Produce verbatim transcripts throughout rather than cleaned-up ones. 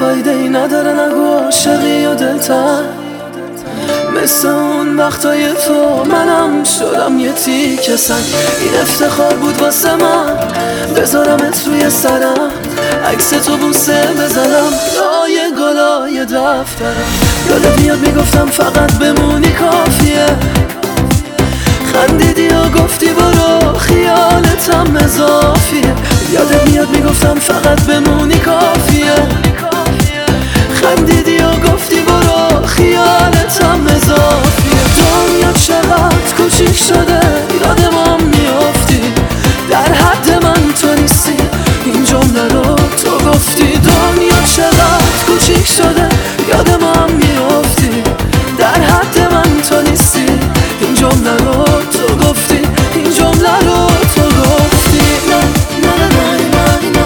فایده ای نداره نگو عاشقی و دلتن مثل اون وقتای تو منم شدم یه تیکه سنگ. این افتخار بود واسه من بذارمت روی سرم، عکس تو بوسه بزنم لای گلای دفترم. یادت میاد میگفتم فقط بمونی کافیه، خندیدی و گفتی برو خیالتم اضافیه. یادت میاد میگفتم فقط بمونی کافیه، خندیدی و گفتی برو خیالتم اضافیه. دنیا چقدر کوچیک شده یادم هم میافتی، در حد من تو نیستی این جمله رو تو گفتی. دنیا چقدر کوچیک شده یادم هم میافتی، در حد من تو نیستی این جمله رو تو گفتی. این جمله رو تو گفتی. نه نه نه نه نه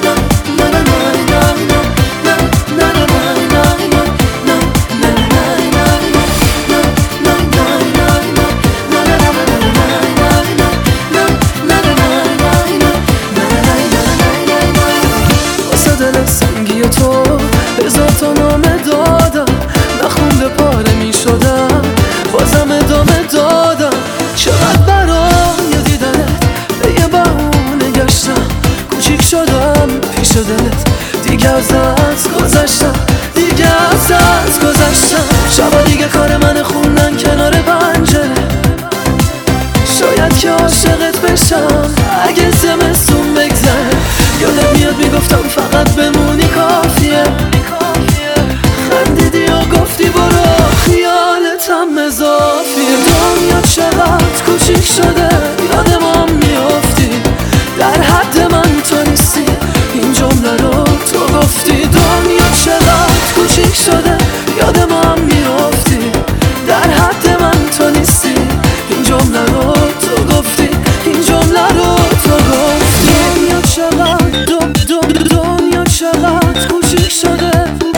سنگی تو هزار تا نامه دادم، نخونده پاره می شدم بازم ادامه دادم. چقدر برای دیدنت به یه بهونه گشتم، کوچیک شدم پیش دلت دیگه از دست گذشتم، دیگه از دست گذشتم. شبا دیگه کار من خوندن کنار پنجره، شاید که عاشقت بشم اگه زمستون بگذره. یادت میاد میگفتم فقط بمونی کافیه، خندیدی و گفتی برو خیالتم اضافیه. دنیا چقدر کوچیک شده یادم هم میافتی، در حد من تو نیستی این جمله رو تو گفتی. دنیا چقدر کوچیک شده یادم هم میافتی، در حد من تو نیستی این جمله رو تو گفتی. این جمله رو تو گفتی. دنیا چقدر دو دو دنیا چقدر کوچیک شده،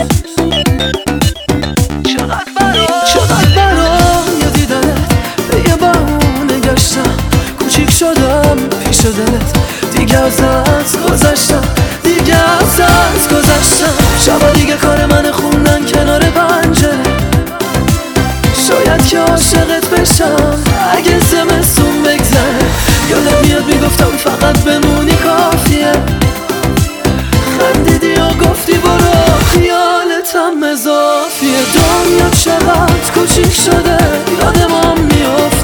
چقدر برای چقدر برای دیدنت به یه بهونه گشتم، کوچیک شدم پیش دلت دیگه از دست گذشتم، دیگه از دست گذشتم. شبا دیگه کار من خوندن کنار پنجره، شاید که عاشقت بشم اگه زمستون بگذره. یادت میاد میگفتم فقط بمونی کافیه، خندیدی و گفتی برو خیالتم اضافیه. دنیا چقدر کوچیک شده یادم هم میافتی،